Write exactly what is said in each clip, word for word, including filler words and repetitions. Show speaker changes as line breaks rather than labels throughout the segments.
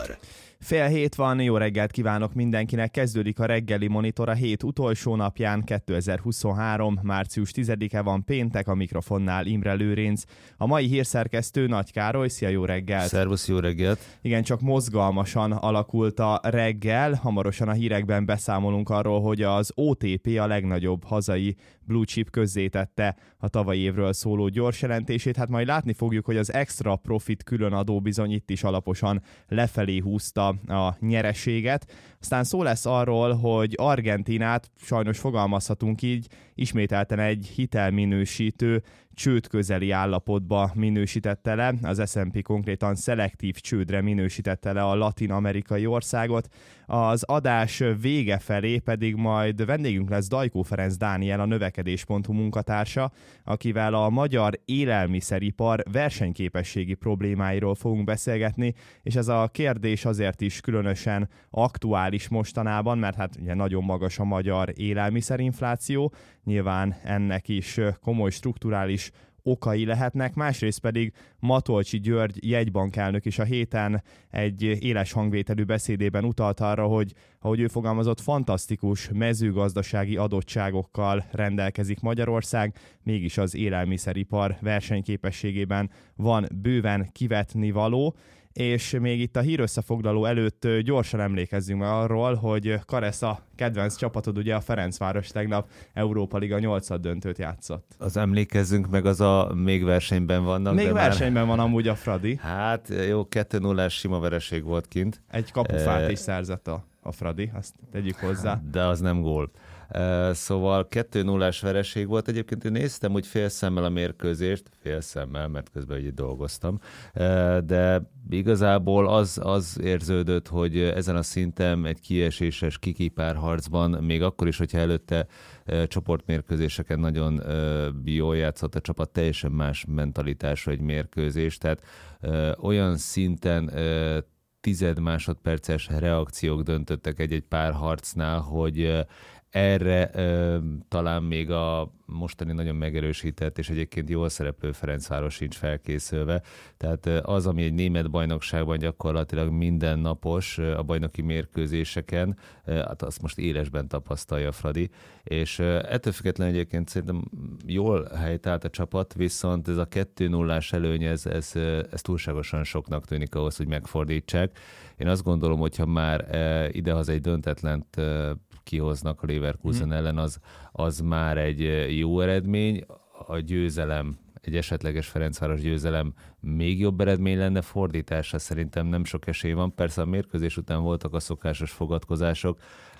Fél hét van, jó reggelt kívánok mindenkinek, kezdődik a reggeli monitor a hét utolsó napján, kétezer-huszonhárom. március tizedike van, péntek, a mikrofonnál Imre Lőrinc. A mai hírszerkesztő Nagy Károly, szia, jó reggelt!
Szervusz, jó reggelt!
Igen, csak mozgalmasan alakult a reggel, hamarosan a hírekben beszámolunk arról, hogy az o té pé, a legnagyobb hazai blue chip közzétette a tavalyi évről szóló gyors jelentését. Hát majd látni fogjuk, hogy az extra profit különadó bizony itt is alaposan lefelé húzta a nyereséget. Aztán szó lesz arról, hogy Argentínát, sajnos fogalmazhatunk így, ismételten egy hitelminősítő csőd közeli állapotba minősítette le. Az es and pé konkrétan szelektív csődre minősítette le a latin-amerikai országot. Az adás vége felé pedig majd vendégünk lesz Dajkó Ferenc Dániel, a növekedés pont hu munkatársa, akivel a magyar élelmiszeripar versenyképességi problémáiról fogunk beszélgetni, és ez a kérdés azért is különösen aktuális mostanában, mert hát ugye nagyon magas a magyar élelmiszerinfláció, nyilván ennek is komoly strukturális okai lehetnek, másrészt pedig Matolcsy György jegybankelnök is a héten egy éles hangvételű beszédében utalt arra, hogy ahogy ő fogalmazott, fantasztikus mezőgazdasági adottságokkal rendelkezik Magyarország, mégis az élelmiszeripar versenyképességében van bőven kivetni való. És még itt a hírösszefoglaló előtt gyorsan emlékezzünk meg arról, hogy Karesz, kedvenc csapatod, ugye a Ferencváros tegnap Európa Liga nyolcad döntőt játszott.
Az emlékezzünk meg, az a még versenyben vannak.
Még
de
versenyben
már...
van amúgy a Fradi.
Hát jó, kettő nullás sima vereség volt kint.
Egy kapufát e... is szerzett a, a Fradi, azt tegyük hozzá.
De az nem gól. Uh, szóval kettő nullás vereség volt. Egyébként én néztem úgy fél szemmel a mérkőzést, fél szemmel, mert közben ugye dolgoztam, uh, de igazából az, az érződött, hogy ezen a szinten egy kieséses kikipárharcban, még akkor is, hogyha előtte uh, csoportmérkőzéseken nagyon uh, jól játszott a csapat, teljesen más mentalitású egy mérkőzés, tehát uh, olyan szinten uh, tized másodperces reakciók döntöttek egy-egy párharcnál, hogy uh, erre ö, talán még a mostani nagyon megerősített és egyébként jól szereplő Ferencváros sincs felkészülve. Tehát az, ami egy német bajnokságban gyakorlatilag mindennapos a bajnoki mérkőzéseken, hát azt most élesben tapasztalja a Fradi, és ettől függetlenül egyébként szerintem jól helytált a csapat, viszont ez a kettő nullás előny, ez, ez, ez túlságosan soknak tűnik ahhoz, hogy megfordítsák. Én azt gondolom, hogyha már idehaza egy döntetlent kihoznak a Leverkusen hmm. ellen, az, az már egy jó eredmény. A győzelem, egy esetleges Ferencváros győzelem még jobb eredmény lenne, fordításra szerintem nem sok esély van. Persze a mérkőzés után voltak a szokásos fogadkozások,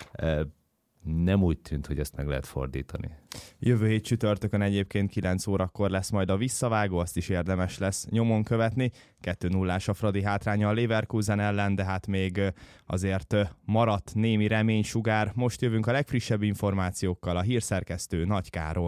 nem úgy tűnt, hogy ezt meg lehet fordítani.
Jövő hét csütörtökön egyébként kilenc órakor lesz majd a visszavágó, azt is érdemes lesz nyomon követni. kettő nullás a Fradi hátránya a Leverkusen ellen, de hát még azért maradt némi reménysugár. Most jövünk a legfrissebb információkkal, a hírszerkesztő Nagy Károly.